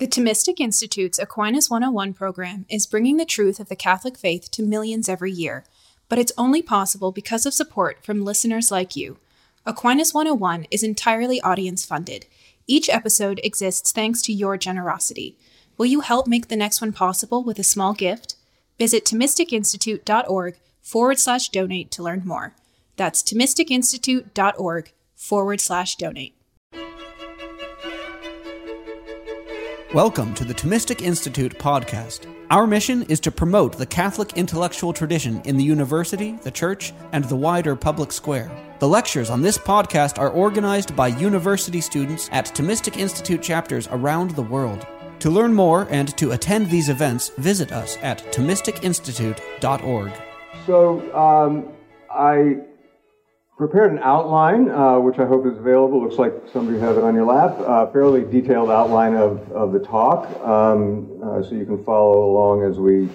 The Thomistic Institute's Aquinas 101 program is bringing the truth of the Catholic faith to millions every year, but it's only possible because of support from listeners like you. Aquinas 101 is entirely audience-funded. Each episode exists thanks to your generosity. Will you help make the next one possible with a small gift? Visit ThomisticInstitute.org/donate to learn more. That's ThomisticInstitute.org/donate. Welcome to the Thomistic Institute podcast. Our mission is to promote the Catholic intellectual tradition in the university, the church, and the wider public square. The lectures on this podcast are organized by university students at Thomistic Institute chapters around the world. To learn more and to attend these events, visit us at ThomisticInstitute.org. So, I prepared an outline, which I hope is available. Looks like some of you have it on your lap. Fairly detailed outline of the talk, so you can follow along as we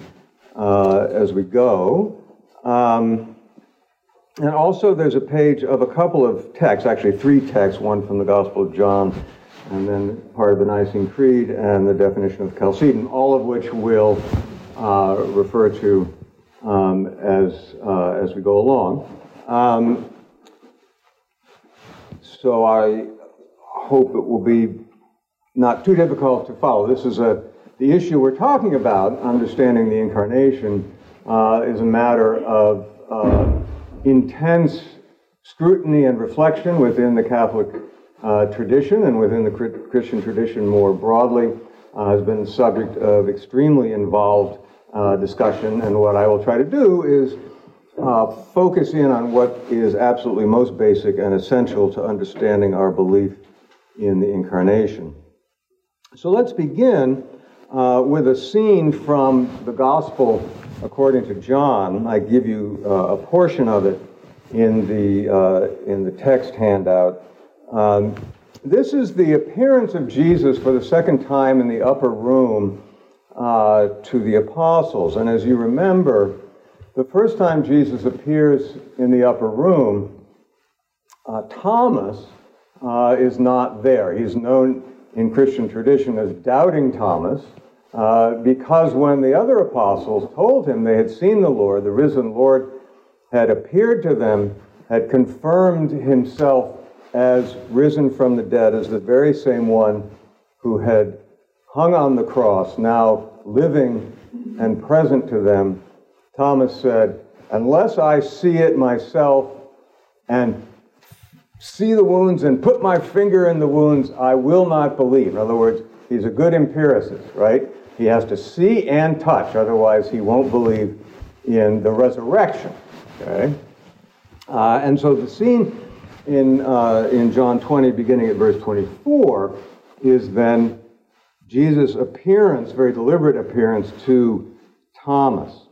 go. And also, there's a page of a couple of texts, actually three texts, one from the Gospel of John, and then part of the Nicene Creed and the definition of Chalcedon, all of which we'll refer to as we go along. So I hope it will be not too difficult to follow. This is the issue we're talking about, understanding the Incarnation, is a matter of intense scrutiny and reflection within the Catholic tradition and within the Christian tradition more broadly, has been the subject of extremely involved discussion. And what I will try to do is focus in on what is absolutely most basic and essential to understanding our belief in the Incarnation. So let's begin with a scene from the Gospel according to John. I give you a portion of it in the text handout. This is the appearance of Jesus for the second time in the upper room to the apostles. And as you remember, the first time Jesus appears in the upper room, Thomas is not there. He's known in Christian tradition as Doubting Thomas, because when the other apostles told him they had seen the Lord, the risen Lord had appeared to them, had confirmed himself as risen from the dead, as the very same one who had hung on the cross, now living and present to them, Thomas said, "Unless I see it myself and see the wounds and put my finger in the wounds, I will not believe." In other words, he's a good empiricist, right? He has to see and touch, otherwise he won't believe in the resurrection, okay? And so the scene in John 20, beginning at verse 24, is then Jesus' appearance, very deliberate appearance to Thomas.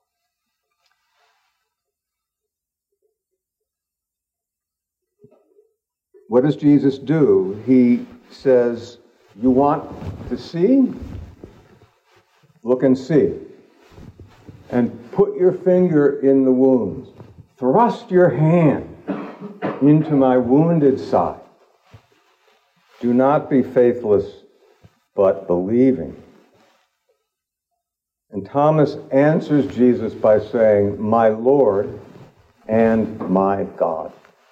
What does Jesus do? He says, "You want to see? Look and see. And put your finger in the wounds. Thrust your hand into my wounded side. Do not be faithless, but believing." And Thomas answers Jesus by saying, "My Lord and my God."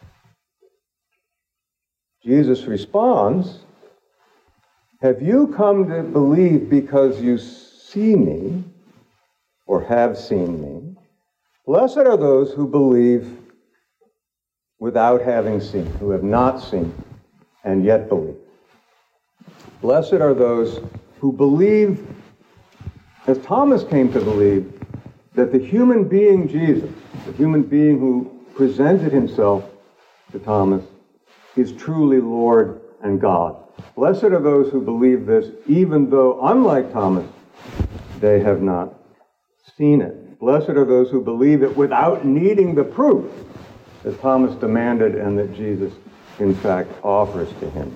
Jesus responds, "Have you come to believe because you see me, or have seen me? Blessed are those who believe without having seen, who have not seen and yet believe. Blessed are those who believe, as Thomas came to believe, that the human being Jesus, the human being who presented himself to Thomas, is truly Lord and God. Blessed are those who believe this, even though, unlike Thomas, they have not seen it. Blessed are those who believe it without needing the proof that Thomas demanded and that Jesus, in fact, offers to him."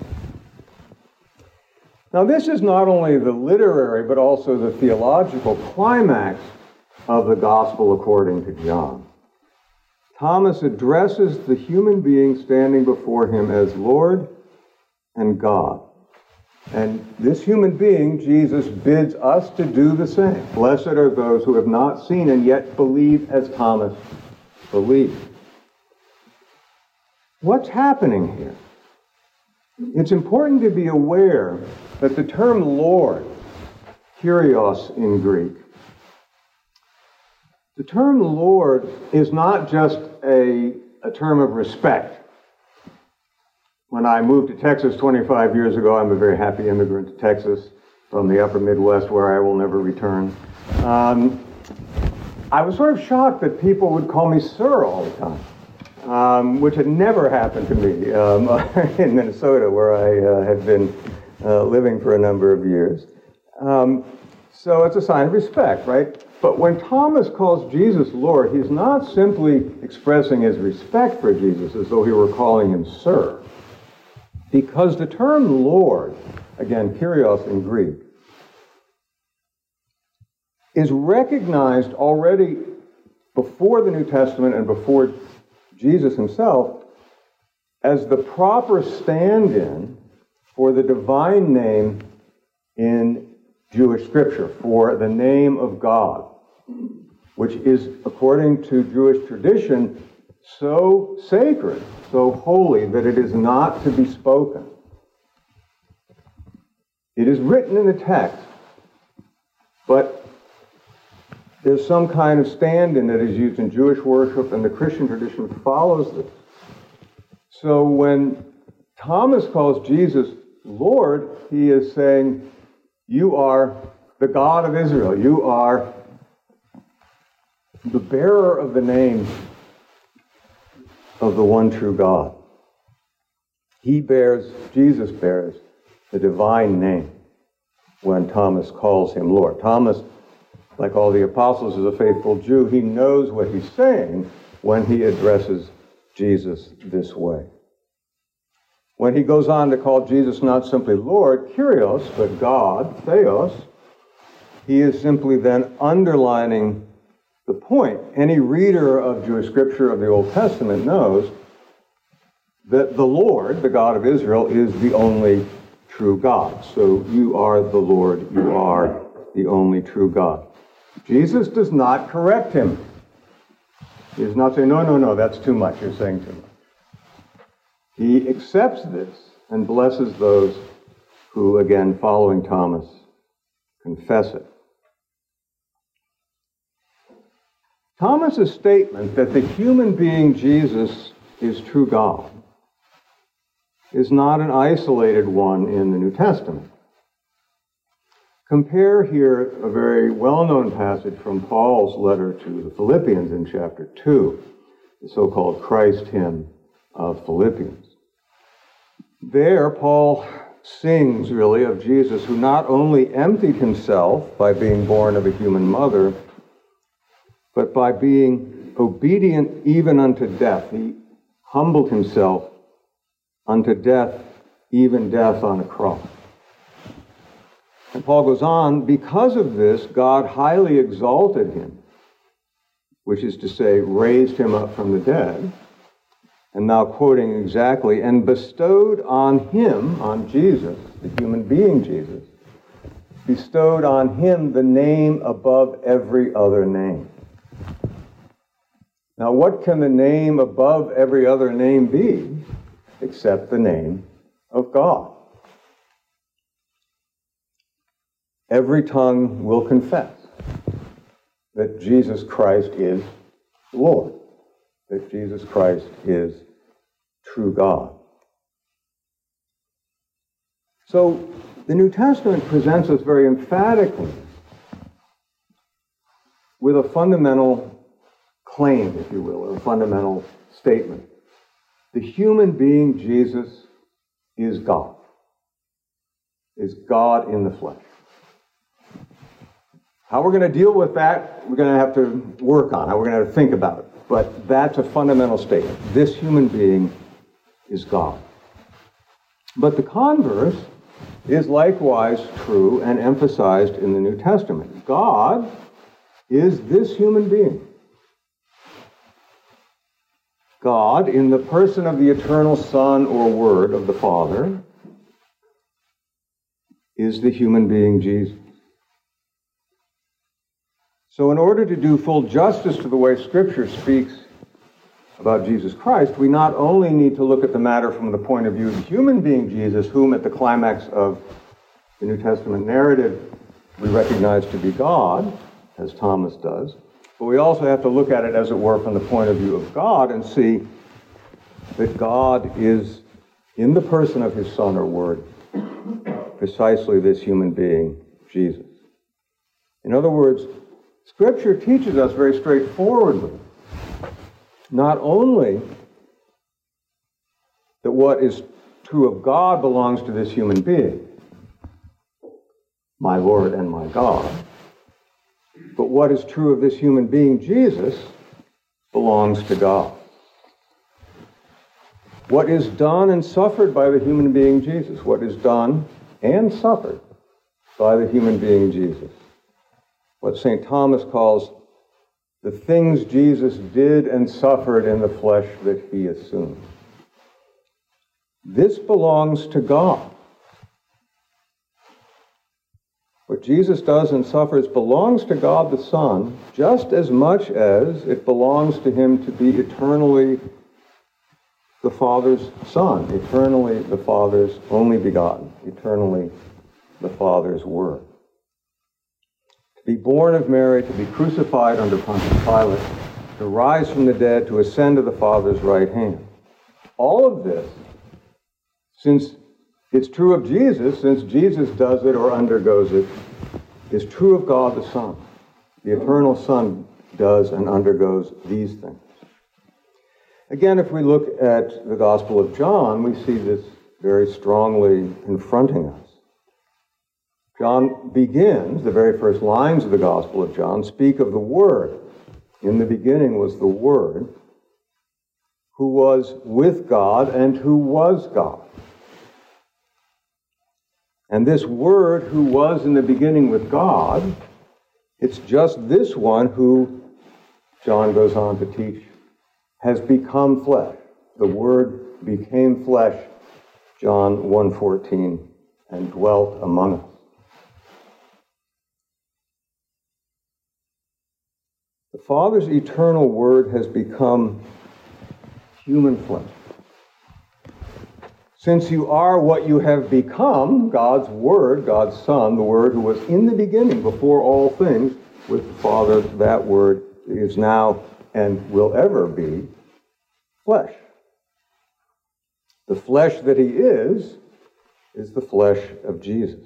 Now, this is not only the literary, but also the theological climax of the Gospel according to John. Thomas addresses the human being standing before him as Lord and God. And this human being, Jesus, bids us to do the same. Blessed are those who have not seen and yet believe as Thomas believed. What's happening here? It's important to be aware that the term Lord, Kyrios in Greek, the term Lord is not just a term of respect. When I moved to Texas 25 years ago, I'm a very happy immigrant to Texas from the upper Midwest where I will never return. I was sort of shocked that people would call me sir all the time, which had never happened to me in Minnesota where I had been living for a number of years. So it's a sign of respect, right? But when Thomas calls Jesus Lord, he's not simply expressing his respect for Jesus as though he were calling him sir. Because the term Lord, again, Kyrios in Greek, is recognized already before the New Testament and before Jesus himself as the proper stand-in for the divine name in Jewish scripture, for the name of God, which is, according to Jewish tradition, so sacred, so holy, that it is not to be spoken. It is written in the text, but there's some kind of stand-in that is used in Jewish worship, and the Christian tradition follows this. So when Thomas calls Jesus Lord, he is saying, you are the God of Israel. You are the bearer of the name of the one true God. Jesus bears the divine name when Thomas calls him Lord. Thomas, like all the apostles, is a faithful Jew. He knows what he's saying when he addresses Jesus this way. When he goes on to call Jesus not simply Lord, Kyrios, but God, Theos, he is simply then underlining the point. Any reader of Jewish scripture of the Old Testament knows that the Lord, the God of Israel, is the only true God. So you are the Lord, you are the only true God. Jesus does not correct him. He does not say, no, that's too much, you're saying too much. He accepts this and blesses those who, again, following Thomas, confess it. Thomas's statement that the human being Jesus is true God is not an isolated one in the New Testament. Compare here a very well-known passage from Paul's letter to the Philippians in chapter 2, the so-called Christ hymn of Philippians. There, Paul sings, really, of Jesus, who not only emptied himself by being born of a human mother, but by being obedient even unto death. He humbled himself unto death, even death on a cross. And Paul goes on, because of this, God highly exalted him, which is to say, raised him up from the dead, and now quoting exactly, and bestowed on him, on Jesus, the human being Jesus, bestowed on him the name above every other name. Now, what can the name above every other name be except the name of God? Every tongue will confess that Jesus Christ is Lord, that Jesus Christ is true God. So, the New Testament presents us very emphatically with a fundamental claim, if you will, or a fundamental statement. The human being, Jesus, is God in the flesh. How we're going to deal with that, we're going to have to work on. How we're going to have to think about it. But that's a fundamental statement. This human being is God. But the converse is likewise true and emphasized in the New Testament. God is this human being. God, in the person of the eternal Son or Word of the Father, is the human being Jesus. So in order to do full justice to the way Scripture speaks about Jesus Christ, we not only need to look at the matter from the point of view of the human being Jesus, whom at the climax of the New Testament narrative we recognize to be God, as Thomas does, but we also have to look at it, as it were, from the point of view of God and see that God is, in the person of his Son or Word, precisely this human being, Jesus. In other words, Scripture teaches us very straightforwardly not only that what is true of God belongs to this human being, my Lord and my God, but what is true of this human being, Jesus, belongs to God. What is done and suffered by the human being Jesus, what is done and suffered by the human being Jesus, what St. Thomas calls the things Jesus did and suffered in the flesh that he assumed. This belongs to God. What Jesus does and suffers belongs to God the Son just as much as it belongs to him to be eternally the Father's Son, eternally the Father's only begotten, eternally the Father's Word. To be born of Mary, to be crucified under Pontius Pilate, to rise from the dead, to ascend to the Father's right hand. All of this, since it's true of Jesus, since Jesus does it or undergoes it, is true of God the Son. The eternal Son does and undergoes these things. Again, if we look at the Gospel of John, we see this very strongly confronting us. John begins, the very first lines of the Gospel of John speak of the Word. In the beginning was the Word, who was with God and who was God. And this Word who was in the beginning with God, it's just this one who, John goes on to teach, has become flesh. The Word became flesh, John 1:14, and dwelt among us. The Father's eternal Word has become human flesh. Since you are what you have become, God's Word, God's Son, the Word who was in the beginning before all things with the Father, that Word is now and will ever be flesh. The flesh that he is the flesh of Jesus.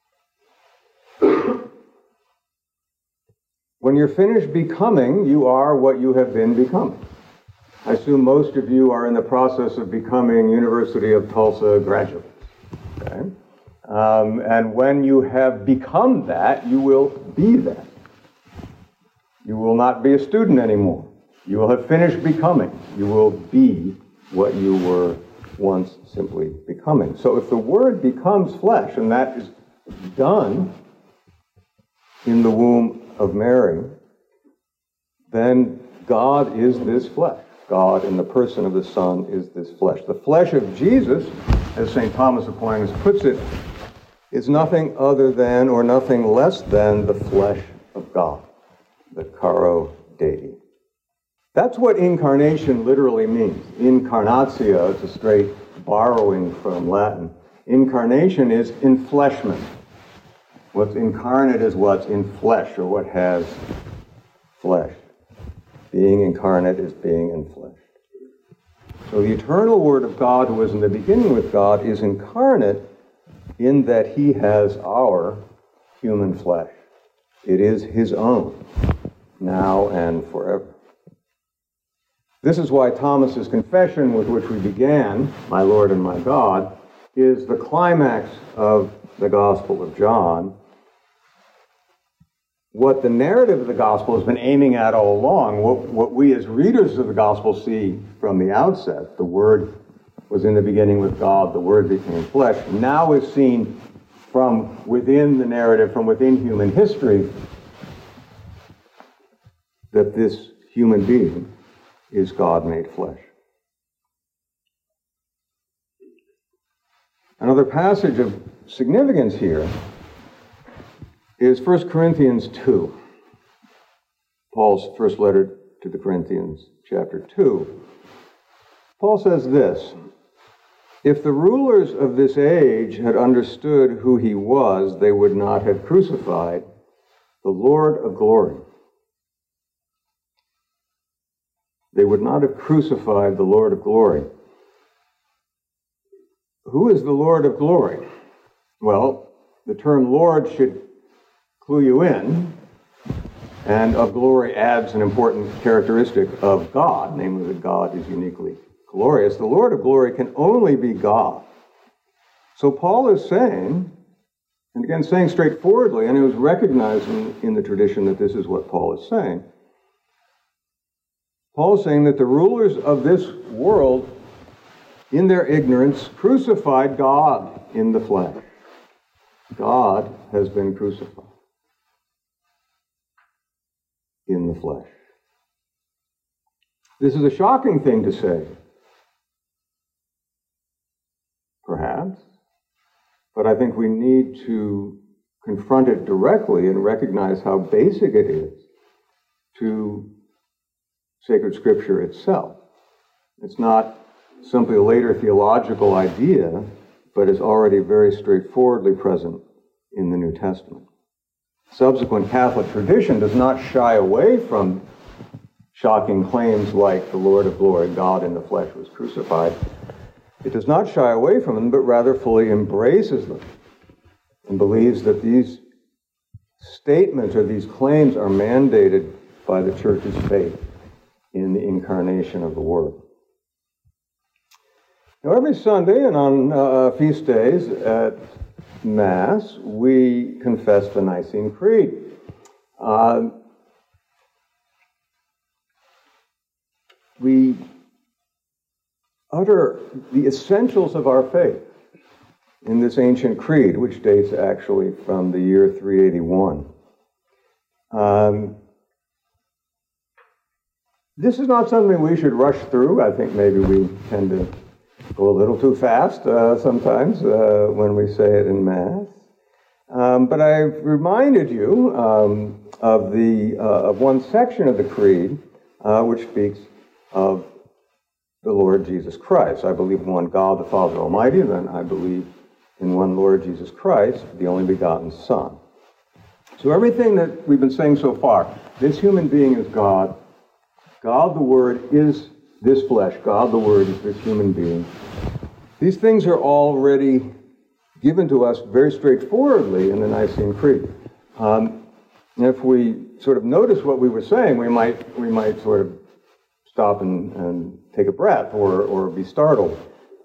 When you're finished becoming, you are what you have been becoming. I assume most of you are in the process of becoming University of Tulsa graduates. Okay? And when you have become that, you will be that. You will not be a student anymore. You will have finished becoming. You will be what you were once simply becoming. So if the Word becomes flesh, and that is done in the womb of Mary, then God is this flesh. God, in the person of the Son, is this flesh. The flesh of Jesus, as St. Thomas Aquinas puts it, is nothing other than or nothing less than the flesh of God, the caro Dei. That's what incarnation literally means. Incarnatio, it's a straight borrowing from Latin. Incarnation is enfleshment. What's incarnate is what's in flesh, or what has flesh. Being incarnate is being enfleshed. So the eternal Word of God, who was in the beginning with God, is incarnate in that he has our human flesh. It is his own, now and forever. This is why Thomas's confession, with which we began, my Lord and my God, is the climax of the Gospel of John. What the narrative of the Gospel has been aiming at all along, what we as readers of the Gospel see from the outset, the Word was in the beginning with God, the Word became flesh, now is seen from within the narrative, from within human history, that this human being is God made flesh. Another passage of significance here is 1 Corinthians 2. Paul's first letter to the Corinthians, chapter 2. Paul says this, "If the rulers of this age had understood who he was, they would not have crucified the Lord of glory." They would not have crucified the Lord of glory. Who is the Lord of glory? Well, the term Lord should clue you in, and of glory adds an important characteristic of God, namely that God is uniquely glorious. The Lord of glory can only be God. So Paul is saying, and again saying straightforwardly, and it was recognized in the tradition that this is what Paul is saying. Paul is saying that the rulers of this world, in their ignorance, crucified God in the flesh. God has been crucified in the flesh. This is a shocking thing to say, perhaps, but I think we need to confront it directly and recognize how basic it is to sacred scripture itself. It's not simply a later theological idea, but is already very straightforwardly present in the New Testament. Subsequent Catholic tradition does not shy away from shocking claims like the Lord of glory, God in the flesh, was crucified. It does not shy away from them, but rather fully embraces them and believes that these statements or these claims are mandated by the Church's faith in the incarnation of the Word. Now, every Sunday and on feast days at Mass, we confess the Nicene Creed. We utter the essentials of our faith in this ancient creed, which dates actually from the year 381. This is not something we should rush through. I think maybe we tend to go a little too fast sometimes when we say it in Mass. But I've reminded you of one section of the Creed which speaks of the Lord Jesus Christ. I believe in one God, the Father Almighty, and then I believe in one Lord Jesus Christ, the only begotten Son. So everything that we've been saying so far, this human being is God. God the Word is this flesh. God the Word is this human being. These things are already given to us very straightforwardly in the Nicene Creed. If we sort of notice what we were saying, we might sort of stop and take a breath or be startled.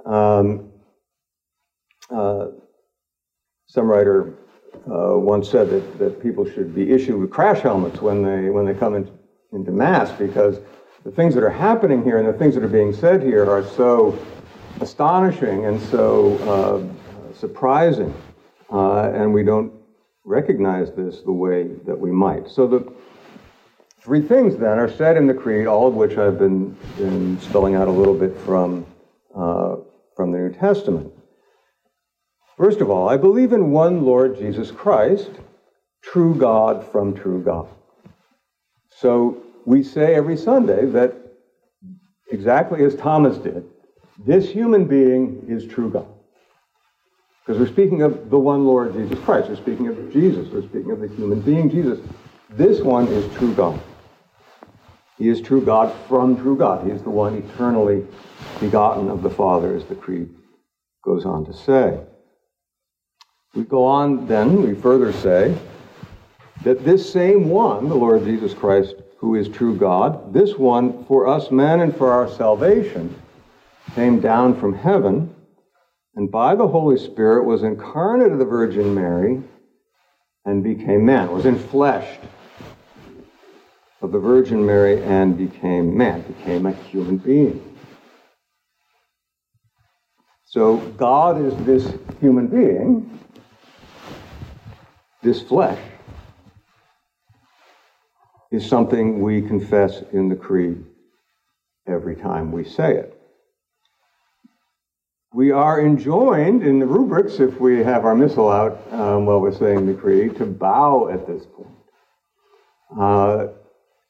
Some writer once said that people should be issued with crash helmets when they come into Mass, because the things that are happening here and the things that are being said here are so astonishing and so surprising, and we don't recognize this the way that we might. So the three things then are said in the Creed, all of which I've been spelling out a little bit from the New Testament. First of all, I believe in one Lord Jesus Christ, true God from true God. So we say every Sunday that, exactly as Thomas did, this human being is true God. Because we're speaking of the one Lord Jesus Christ. We're speaking of Jesus. We're speaking of the human being Jesus. This one is true God. He is true God from true God. He is the one eternally begotten of the Father, as the Creed goes on to say. We go on then, we further say, that this same one, the Lord Jesus Christ, who is true God, this one, for us men and for our salvation, came down from heaven, and by the Holy Spirit was incarnate of the Virgin Mary and became man, was enfleshed of the Virgin Mary and became man, became a human being. So God is this human being, this flesh, is something we confess in the Creed every time we say it. we are enjoined in the rubrics, if we have our missal out while we're saying the creed, to bow at this point.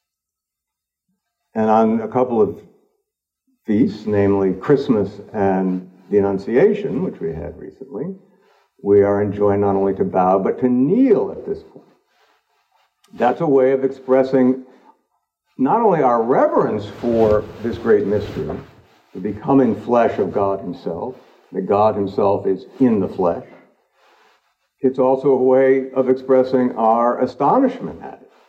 And on a couple of feasts, namely Christmas and the Annunciation, which we had recently, we are enjoined not only to bow, but to kneel at this point. That's a way of expressing not only our reverence for this great mystery, the becoming flesh of God himself, that God himself is in the flesh. It's also a way of expressing our astonishment at it.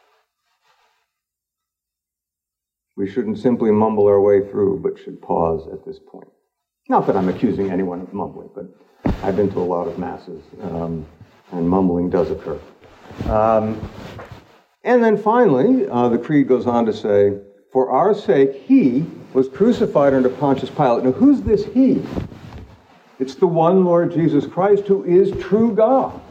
We shouldn't simply mumble our way through, but should pause at this point. Not that I'm accusing anyone of mumbling, but I've been to a lot of masses, and mumbling does occur. And then finally, the creed goes on to say, for our sake, he was crucified under Pontius Pilate. Now, who's this he? It's the one Lord Jesus Christ who is true God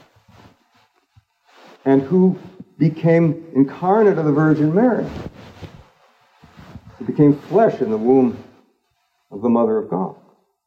and who became incarnate of the Virgin Mary. He became flesh in the womb of the Mother of God.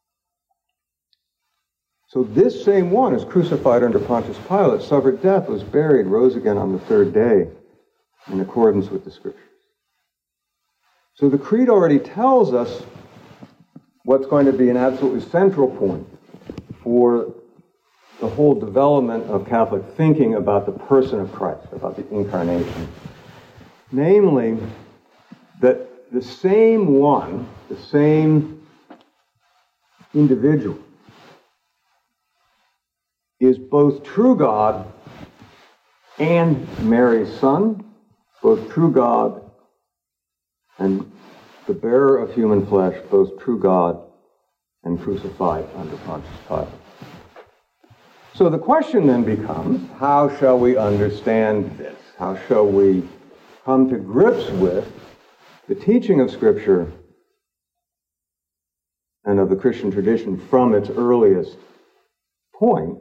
So this same one is crucified under Pontius Pilate, suffered death, was buried, rose again on the third day in accordance with the Scriptures. So the Creed already tells us what's going to be an absolutely central point for the whole development of Catholic thinking about the person of Christ, about the Incarnation. Namely, that the same one, the same individual, is both true God and Mary's Son, both true God and the bearer of human flesh, both true God and crucified under Pontius Pilate. So the question then becomes, how shall we understand this? How shall we come to grips with the teaching of Scripture and of the Christian tradition from its earliest point,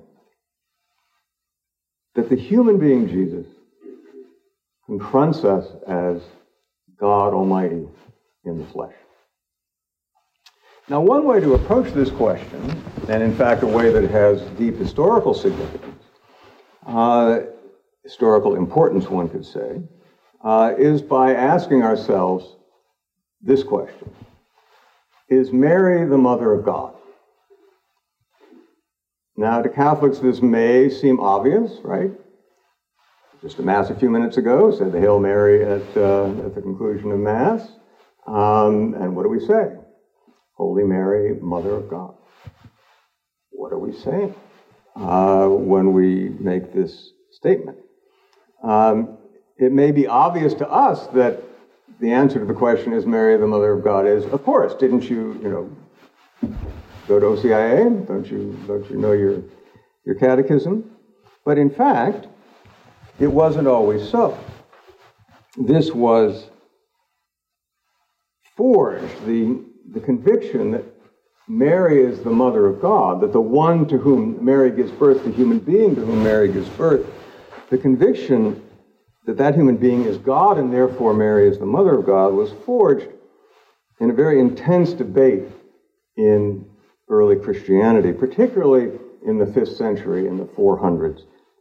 that the human being Jesus confronts us as God Almighty in the flesh? Now, one way to approach this question, and in fact a way that has deep historical significance, historical importance one could say, is by asking ourselves this question: is Mary the Mother of God? Now, to Catholics, this may seem obvious, right? Just a Mass a few minutes ago said the Hail Mary at the conclusion of Mass. And what do we say? Holy Mary, Mother of God. What are we saying when we make this statement? It may be obvious to us that the answer to the question, is Mary the Mother of God, is, of course, didn't you go to OCIA? Don't you know your catechism? But in fact, it wasn't always so. This was forged, the conviction that Mary is the Mother of God, that the one to whom Mary gives birth, the human being to whom Mary gives birth, the conviction that that human being is God and therefore Mary is the Mother of God, was forged in a very intense debate in early Christianity, particularly in the 5th century, in the 400s,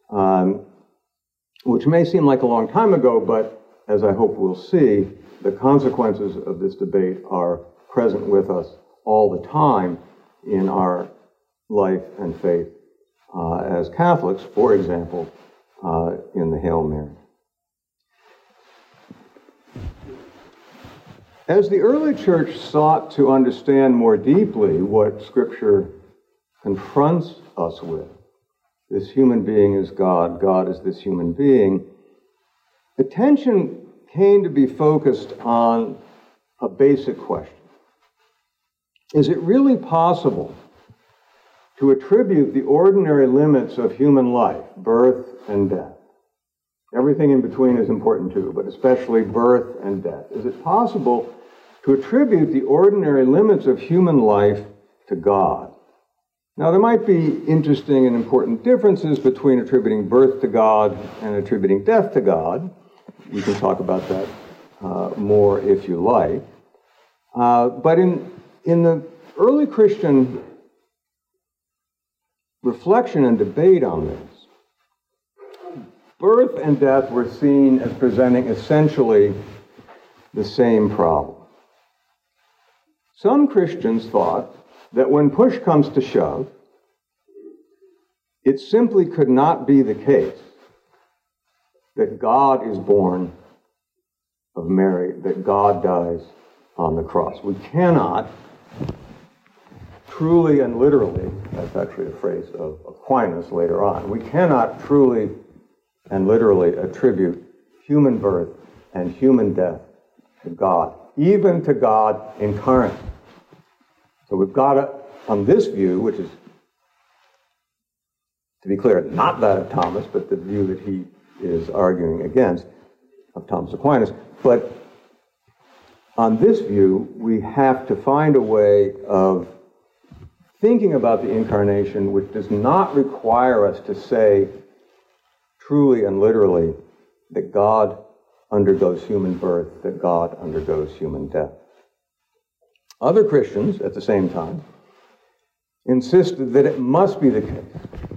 which may seem like a long time ago, but as I hope we'll see, the consequences of this debate are present with us all the time in our life and faith as Catholics, for example, in the Hail Mary. As the early church sought to understand more deeply what Scripture confronts us with, this human being is God, God is this human being, attention came to be focused on a basic question. Is it really possible to attribute the ordinary limits of human life, birth and death? Everything in between is important too, but especially birth and death. Is it possible to attribute the ordinary limits of human life to God? Now, there might be interesting and important differences between attributing birth to God and attributing death to God. We can talk about that more if you like. But in the early Christian reflection and debate on this, birth and death were seen as presenting essentially the same problem. Some Christians thought that when push comes to shove, it simply could not be the case that God is born of Mary, that God dies on the cross. We cannot truly and literally, that's actually a phrase of Aquinas later on, we cannot truly and literally attribute human birth and human death to God, even to God incarnate. So we've got to, on this view, which is, to be clear, not that of Thomas, but the view that he is arguing against, of Thomas Aquinas, but on this view, we have to find a way of thinking about the incarnation which does not require us to say truly and literally that God undergoes human birth, that God undergoes human death. Other Christians, at the same time, insisted that it must be the case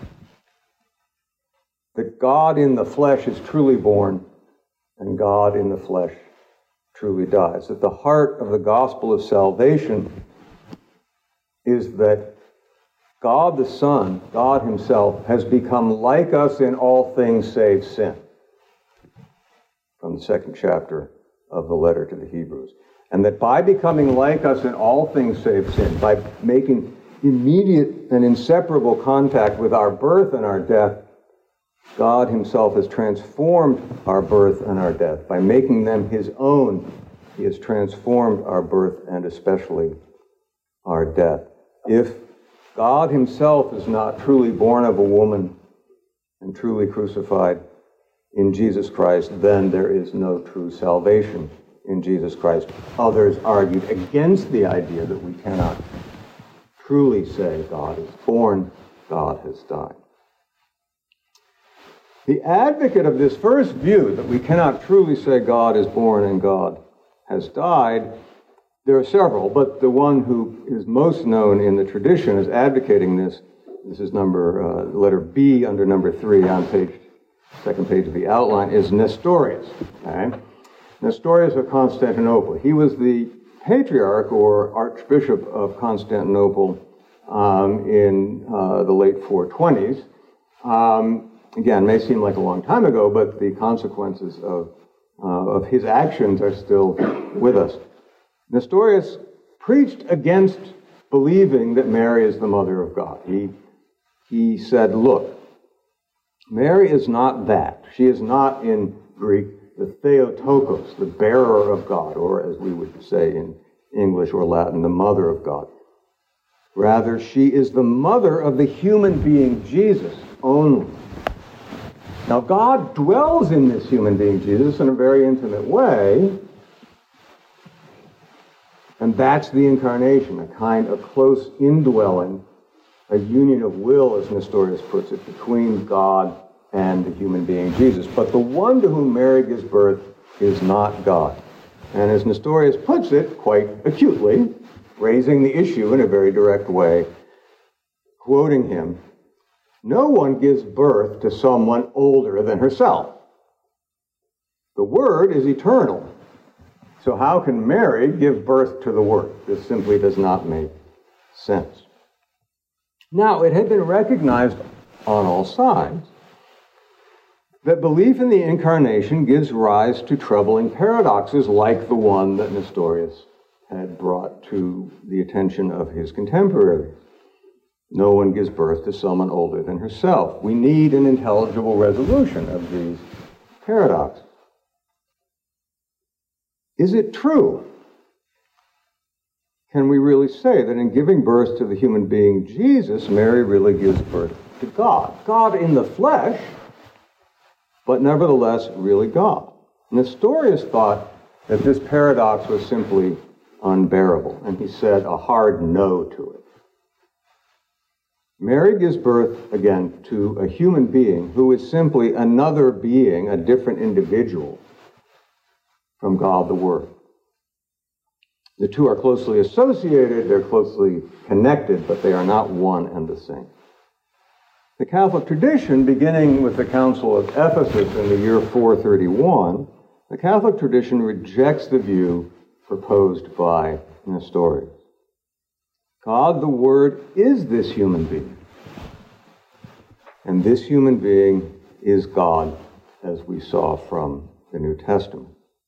that God in the flesh is truly born and God in the flesh truly dies. That the heart of the gospel of salvation is that God the Son, God himself, has become like us in all things save sin. From the 2nd chapter of the letter to the Hebrews. And that by becoming like us in all things save sin, by making immediate and inseparable contact with our birth and our death, God himself has transformed our birth and our death. By making them his own, he has transformed our birth and especially our death. If God himself is not truly born of a woman and truly crucified in Jesus Christ, then there is no true salvation in Jesus Christ. Others argued against the idea that we cannot truly say God is born, God has died. The advocate of this first view, that we cannot truly say God is born and God has died, there are several, but the one who is most known in the tradition as advocating this is letter B under number 3 on second page of the outline, is Nestorius. Okay? Nestorius of Constantinople. He was the patriarch or archbishop of Constantinople in the late 420s. Again, may seem like a long time ago, but the consequences of his actions are still with us. Nestorius preached against believing that Mary is the mother of God. He said, look, Mary is not that. She is not, in Greek, the Theotokos, the bearer of God, or as we would say in English or Latin, the mother of God. Rather, she is the mother of the human being Jesus only. Now, God dwells in this human being Jesus in a very intimate way, and that's the incarnation, a kind of close indwelling, a union of will, as Nestorius puts it, between God and the human being Jesus. But the one to whom Mary gives birth is not God. And as Nestorius puts it, quite acutely, raising the issue in a very direct way, quoting him, no one gives birth to someone older than herself. The Word is eternal. So how can Mary give birth to the Word? This simply does not make sense. Now, it had been recognized on all sides that belief in the incarnation gives rise to troubling paradoxes like the one that Nestorius had brought to the attention of his contemporaries. No one gives birth to someone older than herself. We need an intelligible resolution of these paradoxes. Is it true? Can we really say that in giving birth to the human being Jesus, Mary really gives birth to God? God in the flesh, but nevertheless really God. Nestorius thought that this paradox was simply unbearable, and he said a hard no to it. Mary gives birth, again, to a human being who is simply another being, a different individual from God the Word. The two are closely associated, they're closely connected, but they are not one and the same. The Catholic tradition, beginning with the Council of Ephesus in the year 431, the Catholic tradition rejects the view proposed by Nestorius. God, the Word, is this human being. And this human being is God, as we saw from the New Testament.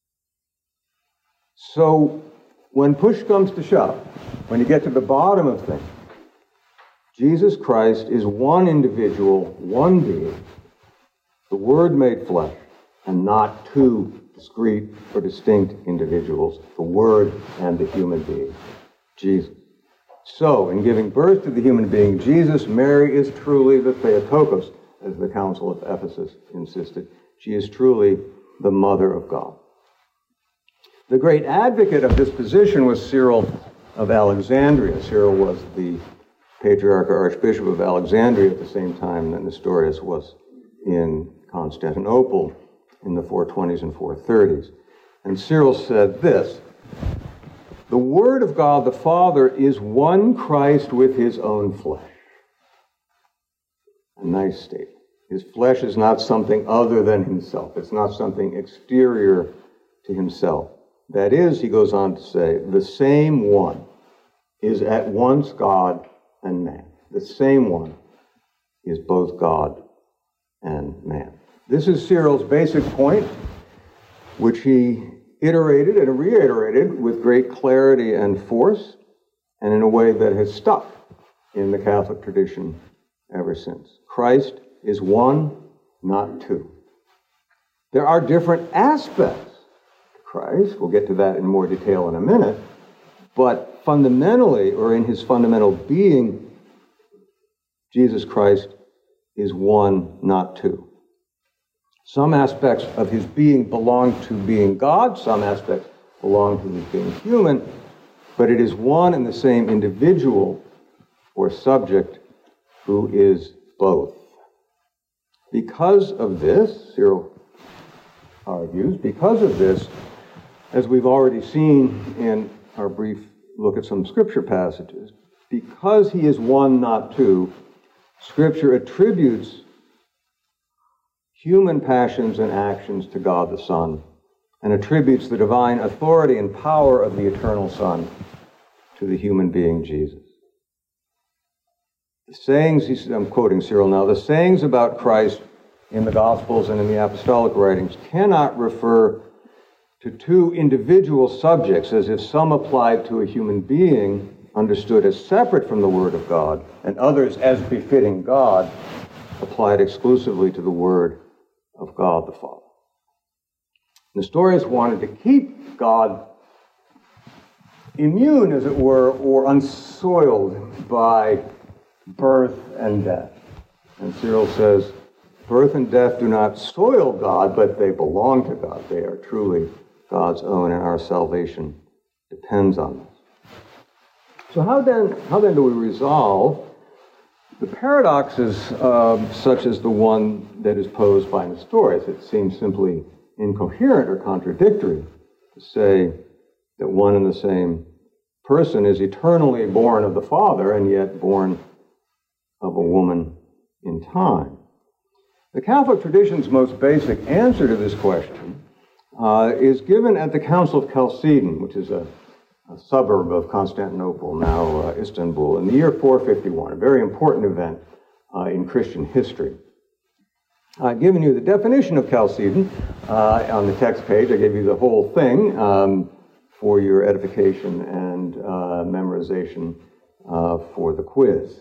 So, when push comes to shove, when you get to the bottom of things, Jesus Christ is one individual, one being, the Word made flesh, and not two discrete or distinct individuals, the Word and the human being, Jesus. So, in giving birth to the human being Jesus, Mary is truly the Theotokos, as the Council of Ephesus insisted. She is truly the Mother of God. The great advocate of this position was Cyril of Alexandria. Cyril was the Patriarch or Archbishop of Alexandria at the same time that Nestorius was in Constantinople in the 420s and 430s. And Cyril said this: the Word of God the Father is one Christ with his own flesh. A nice statement. His flesh is not something other than himself. It's not something exterior to himself. That is, he goes on to say, the same one is at once God and man. The same one is both God and man. This is Cyril's basic point, which he iterated and reiterated with great clarity and force, and in a way that has stuck in the Catholic tradition ever since. Christ is one, not two. There are different aspects to Christ. We'll get to that in more detail in a minute. But fundamentally, or in his fundamental being, Jesus Christ is one, not two. Some aspects of his being belong to being God, some aspects belong to his being human, but it is one and the same individual or subject who is both. Because of this, Cyril argues, because of this, as we've already seen in our brief look at some scripture passages, because he is one, not two, Scripture attributes human passions and actions to God the Son, and attributes the divine authority and power of the eternal Son to the human being Jesus. The sayings, I'm quoting Cyril now, the sayings about Christ in the Gospels and in the apostolic writings cannot refer to two individual subjects as if some applied to a human being understood as separate from the Word of God, and others as befitting God applied exclusively to the Word of God the Father. Nestorius wanted to keep God immune, as it were, or unsoiled by birth and death. And Cyril says, birth and death do not soil God, but they belong to God. They are truly God's own, and our salvation depends on this. So how then do we resolve the paradoxes such as the one that is posed by Nestorius? It seems simply incoherent or contradictory to say that one and the same person is eternally born of the Father and yet born of a woman in time. The Catholic tradition's most basic answer to this question is given at the Council of Chalcedon, which is a suburb of Constantinople, now Istanbul, in the year 451, a very important event in Christian history. I've given you the definition of Chalcedon on the text page. I gave you the whole thing for your edification and memorization for the quiz.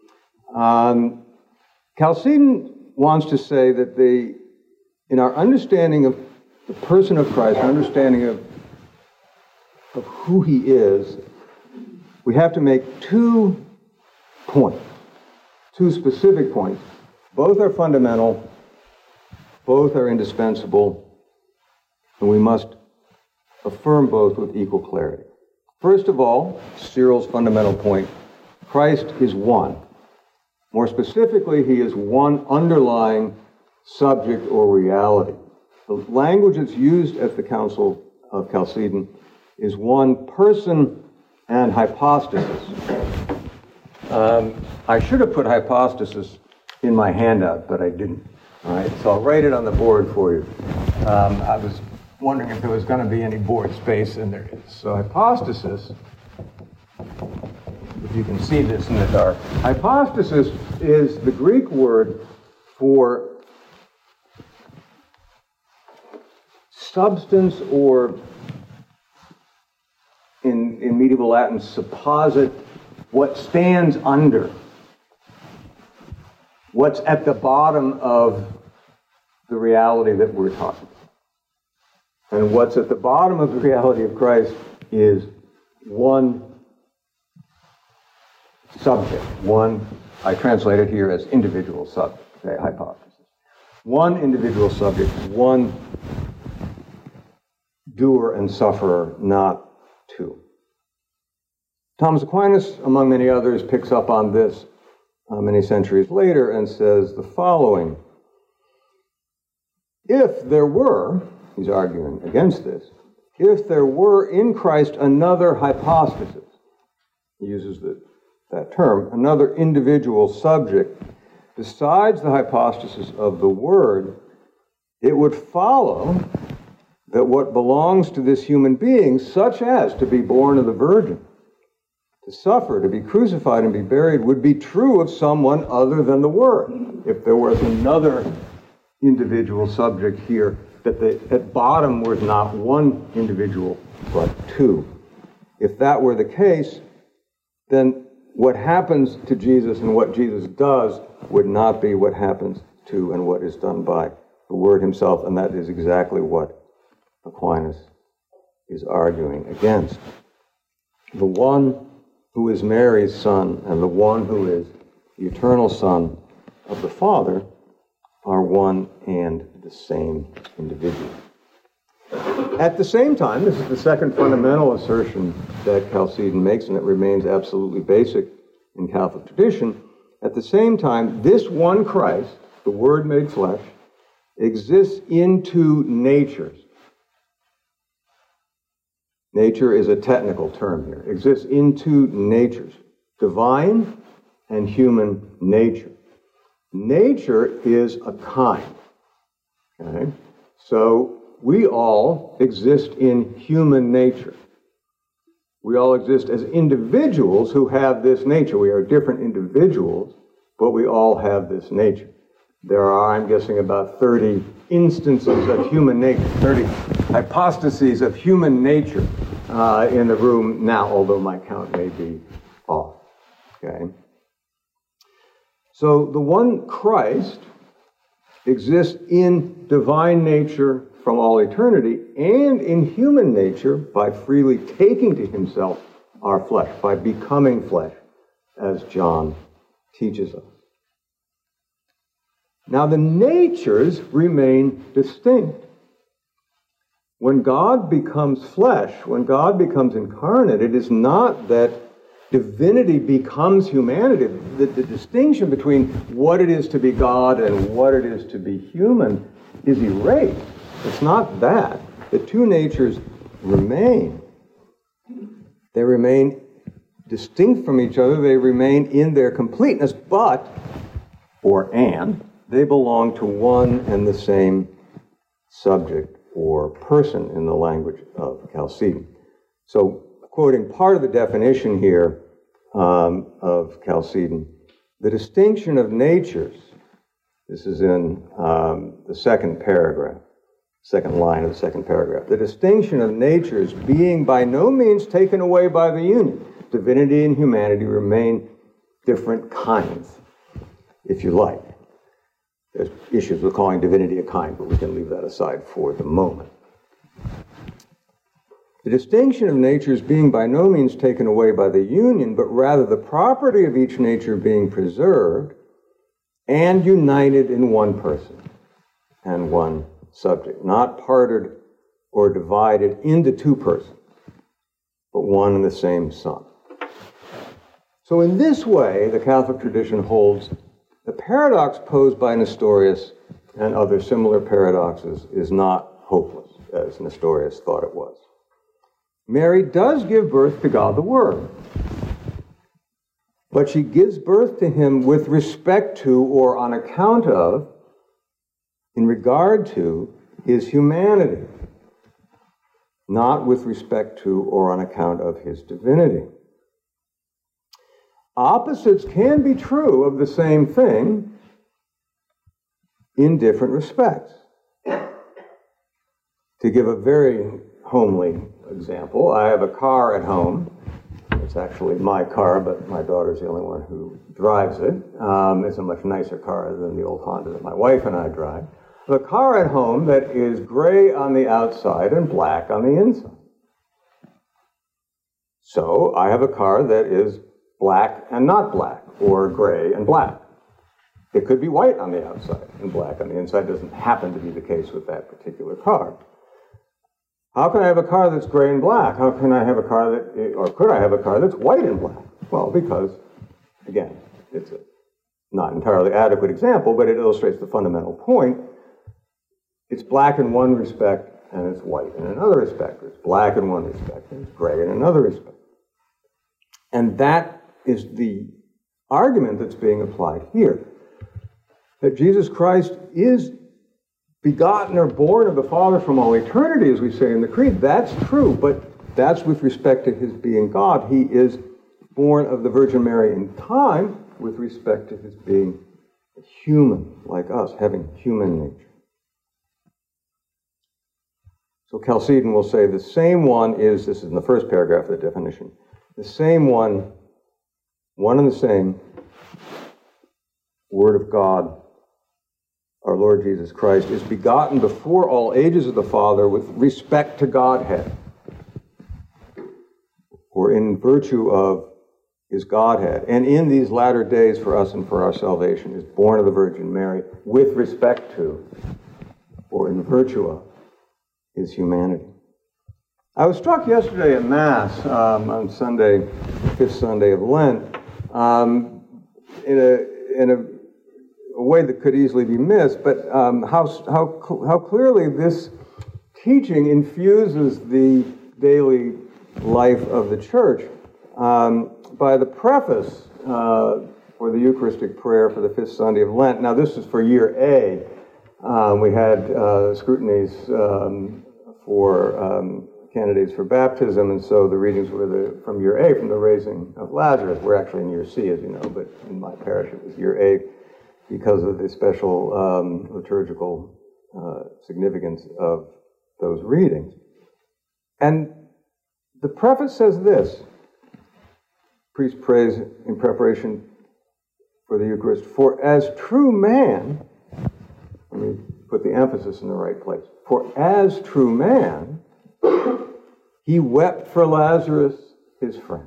Chalcedon wants to say that in our understanding of the person of Christ, our understanding of who he is, we have to make 2 points, 2 specific points. Both are fundamental, both are indispensable, and we must affirm both with equal clarity. First of all, Cyril's fundamental point, Christ is one. More specifically, he is one underlying subject or reality. The language that's used at the Council of Chalcedon is one person and hypostasis. I should have put hypostasis in my handout, but I didn't. All right, so I'll write it on the board for you. I was wondering if there was going to be any board space, and there is. So hypostasis, if you can see this in the dark, hypostasis is the Greek word for substance, or in medieval Latin, supposit, what stands under, what's at the bottom of the reality that we're talking about. And what's at the bottom of the reality of Christ is one subject, one, I translate it here as individual subject, okay, hypothesis. One individual subject, one doer and sufferer, not two. Thomas Aquinas, among many others, picks up on this many centuries later and says the following: if there were, he's arguing against this, if there were in Christ another hypostasis, he uses that term, another individual subject, besides the hypostasis of the Word, it would follow that what belongs to this human being, such as to be born of the Virgin, to suffer, to be crucified and be buried, would be true of someone other than the Word. If there was another individual subject here, that at bottom was not one individual, but two. If that were the case, then what happens to Jesus and what Jesus does would not be what happens to and what is done by the Word himself, and that is exactly what Aquinas is arguing against. The one who is Mary's son and the one who is the eternal Son of the Father are one and the same individual. At the same time, this is the second fundamental assertion that Chalcedon makes, and it remains absolutely basic in Catholic tradition. At the same time, this one Christ, the Word made flesh, exists in two natures. Nature is a technical term here. Exists in two natures, divine and human nature. Nature is a kind. Okay? So we all exist in human nature. We all exist as individuals who have this nature. We are different individuals, but we all have this nature. There are, I'm guessing, about 30 instances of human nature, 30 hypostases of human nature in the room now, although my count may be off. Okay? So the one Christ exists in divine nature from all eternity and in human nature by freely taking to himself our flesh, by becoming flesh, as John teaches us. Now the natures remain distinct. When God becomes flesh, when God becomes incarnate, it is not that divinity becomes humanity. The distinction between what it is to be God and what it is to be human is erased. It's not that. The two natures remain. They remain distinct from each other. They remain in their completeness, but, they belong to one and the same subject or person in the language of Chalcedon. So, quoting part of the definition here of Chalcedon, the distinction of natures, this is in the second paragraph, second line of the second paragraph, the distinction of natures being by no means taken away by the union. Divinity and humanity remain different kinds, if you like. There's issues with calling divinity a kind, but we can leave that aside for the moment. The distinction of natures being by no means taken away by the union, but rather the property of each nature being preserved and united in one person and one subject, not parted or divided into two persons, but one and the same Son. So in this way, the Catholic tradition holds the paradox posed by Nestorius and other similar paradoxes is not hopeless, as Nestorius thought it was. Mary does give birth to God the Word. but she gives birth to him with respect to, or on account of, in regard to, his humanity, not with respect to or on account of his divinity. Opposites can be true of the same thing in different respects. To give a very homely example, I have a car at home. It's actually my car, but my daughter's the only one who drives it. It's a much nicer car than the old Honda that my wife and I drive. The car at home that is gray on the outside and black on the inside. So I have a car that is black and not black, or gray and black. It could be white on the outside and black on the inside. It doesn't happen to be the case with that particular car. How can I have a car that's gray and black? How can I have a car that, or could I have a car that's white and black? Well, because, again, it's a not entirely adequate example, but it illustrates the fundamental point. It's black in one respect, and it's white in another respect. It's black in one respect, and it's gray in another respect. And that is the argument that's being applied here. That Jesus Christ is begotten or born of the Father from all eternity, as we say in the Creed. That's true, but that's with respect to his being God. He is born of the Virgin Mary in time with respect to his being human, like us, having human nature. So Chalcedon will say the same one is, this is in the first paragraph of the definition, the same one and the same Word of God, our Lord Jesus Christ, is begotten before all ages of the Father with respect to Godhead, or in virtue of his Godhead, and in these latter days for us and for our salvation is born of the Virgin Mary with respect to, or in virtue of, his humanity. I was struck yesterday at Mass on Sunday, fifth Sunday of Lent, in a way that could easily be missed, but how clearly this teaching infuses the daily life of the Church. By the preface for the Eucharistic prayer for the fifth Sunday of Lent. Now, this is for year A. We had scrutinies for candidates for baptism, and so the readings were from year A, from the raising of Lazarus. We're actually in year C, as you know, but in my parish it was year A because of the special liturgical significance of those readings. And the preface says this. Priest prays in preparation for the Eucharist, for as true man, let me put the emphasis in the right place, for as true man, he wept for Lazarus, his friend.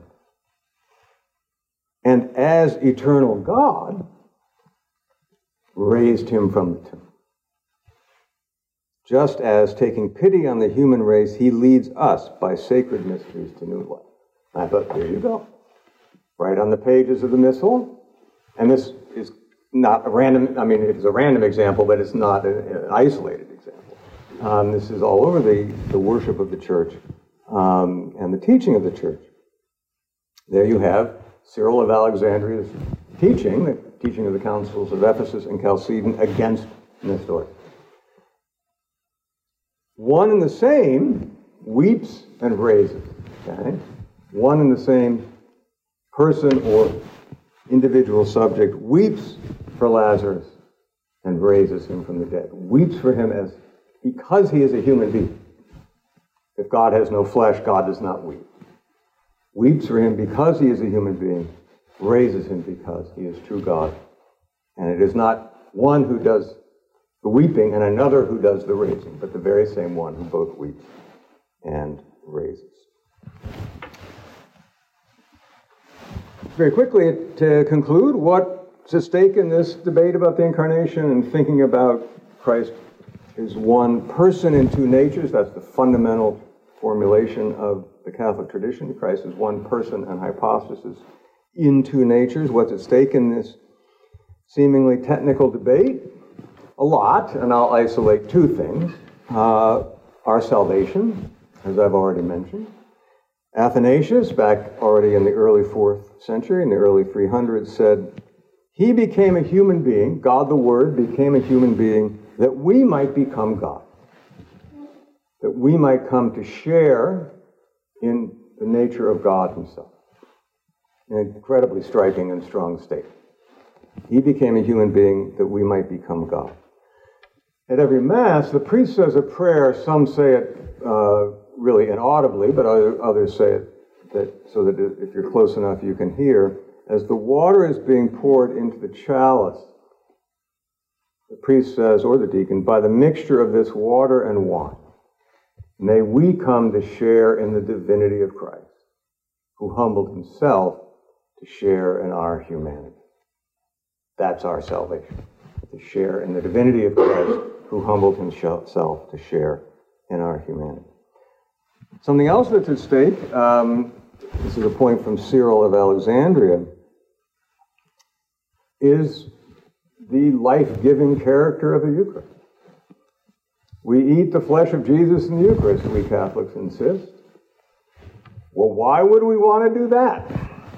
And as eternal God, raised him from the tomb. Just as, taking pity on the human race, he leads us by sacred mysteries to new life. I thought, there you go. Right on the pages of the Missal. And this is not a random, it is a random example, but it's not an isolated example. This is all over the worship of the Church and the teaching of the Church. There you have Cyril of Alexandria's teaching, the teaching of the councils of Ephesus and Chalcedon against Nestor. One and the same weeps and raises. Okay? One and the same person or individual subject weeps for Lazarus and raises him from the dead. Weeps for him because he is a human being. If God has no flesh, God does not weep. Weeps for him because he is a human being, raises him because he is true God. And it is not one who does the weeping and another who does the raising, but the very same one who both weeps and raises. Very quickly, to conclude, what's at stake in this debate about the Incarnation and thinking about Christ as one person in two natures? That's the fundamental formulation of the Catholic tradition. Christ is one person and hypostasis in two natures. What's at stake in this seemingly technical debate? A lot, and I'll isolate two things. Our salvation, as I've already mentioned, Athanasius, back already in the early 4th century, in the early 300s, said, he became a human being, God the Word became a human being, that we might become God. That we might come to share in the nature of God himself. An incredibly striking and strong statement. He became a human being that we might become God. At every Mass, the priest says a prayer. Some say it really inaudibly, but others say it so that if you're close enough you can hear. As the water is being poured into the chalice, the priest says, or the deacon, by the mixture of this water and wine, may we come to share in the divinity of Christ, who humbled himself to share in our humanity. That's our salvation, to share in the divinity of Christ, who humbled himself to share in our humanity. Something else that's at stake, this is a point from Cyril of Alexandria, is the life-giving character of the Eucharist. We eat the flesh of Jesus in the Eucharist, we Catholics insist. Well, why would we want to do that?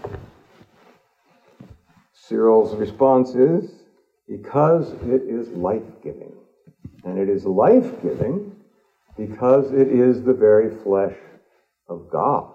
Cyril's response is, because it is life-giving. And it is life-giving because it is the very flesh of God.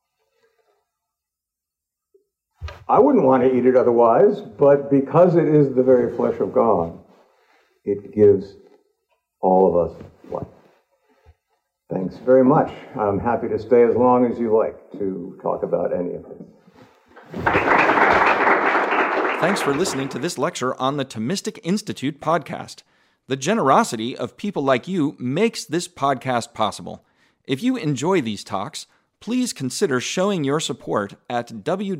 I wouldn't want to eat it otherwise, but because it is the very flesh of God, it gives all of us life. Thanks very much. I'm happy to stay as long as you like to talk about any of this. Thanks for listening to this lecture on the Thomistic Institute podcast. The generosity of people like you makes this podcast possible. If you enjoy these talks, please consider showing your support at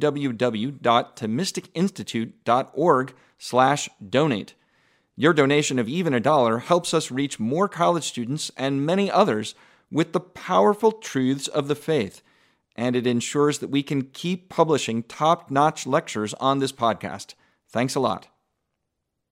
www.thomisticinstitute.org/donate. Your donation of even $1 helps us reach more college students and many others with the powerful truths of the faith, and it ensures that we can keep publishing top-notch lectures on this podcast. Thanks a lot.